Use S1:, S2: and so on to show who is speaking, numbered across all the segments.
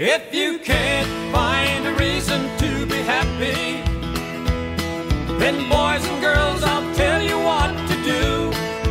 S1: If you can't find a reason to be happy, then boys and girls, I'll tell you what to do.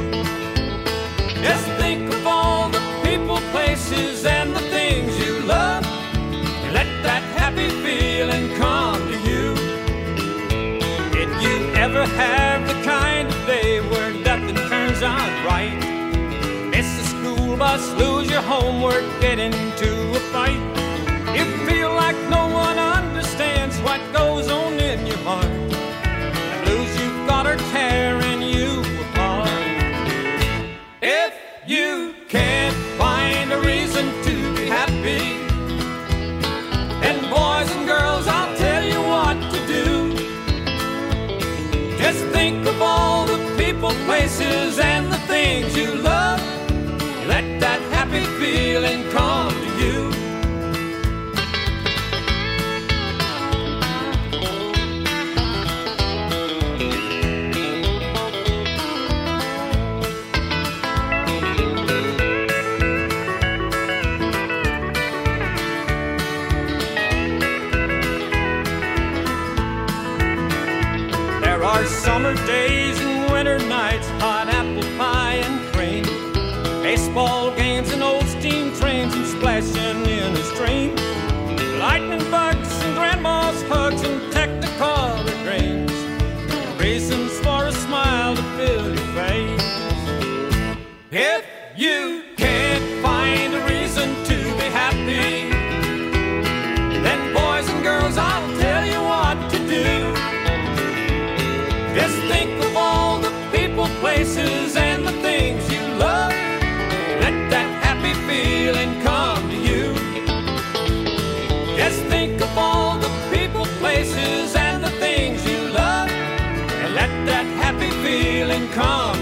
S1: Just think of all the people, places, and the things you love, and let that happy feeling come to you. If you ever have the kind of day where nothing turns out right, miss the school bus, lose your homework, get into a fight, you feel like no one understands what goes on in your heart, the blues you've got are tearing you apart. If you can't find a reason to be happy, then boys and girls, I'll tell you what to do. Just think of all the people, places, and the things you love, let that happy feeling come to you. There are summer days and winter nights, hot apple pie and cream, baseball games and old steam trains and splashing in a stream, lightning bugs and grandma's hugs and technicolor dreams, reasons for a smile to fill your face. If you can't find a reason to be happy, then boys and girls, I'll tell you what to do. Just think of all the people, places, and the things you love, let that happy feeling come to you. Just think of all the people, places, and the things you love, and let that happy feeling come